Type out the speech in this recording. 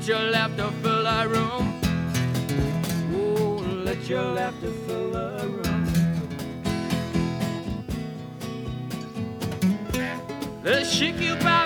let your laughter fill the room. Oh, let your laughter fill the room. Let's shake you by